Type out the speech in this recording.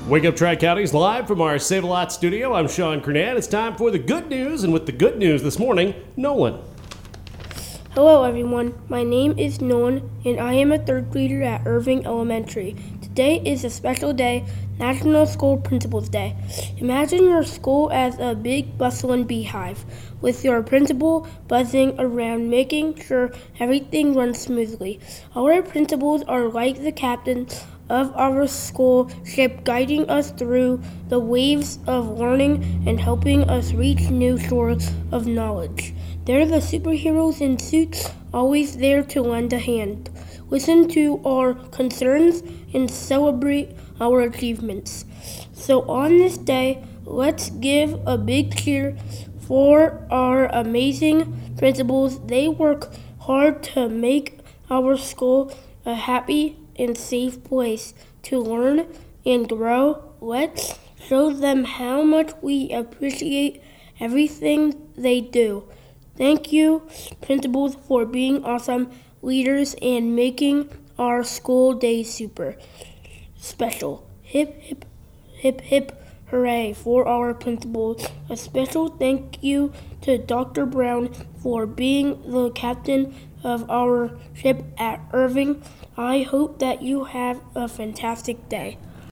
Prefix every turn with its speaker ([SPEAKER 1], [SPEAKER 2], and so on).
[SPEAKER 1] Wake Up Tri-County's live from our Save-A-Lot studio. I'm Sean Kernan. It's time for the good news, and with the good news this morning, Nolan.
[SPEAKER 2] Hello everyone, my name is Nolan and I am a third grader at Irving Elementary. Today is a special day, National School Principals Day. Imagine your school as a big bustling beehive, with your principal buzzing around making sure everything runs smoothly. Our principals are like the captains of our school ship, guiding us through the waves of learning and helping us reach new shores of knowledge. They're the superheroes in suits, always there to lend a hand, listen to our concerns, and celebrate our achievements. So on this day, let's give a big cheer for our amazing principals. They work hard to make our school a happy and safe place to learn and grow. Let's show them how much we appreciate everything they do. Thank you, principals, for being awesome leaders and making our school day super special. Hip, hip, hip, hip, hooray for our principals. A special thank you to Dr. Brown for being the captain of our ship at Irving. I hope that you have a fantastic day.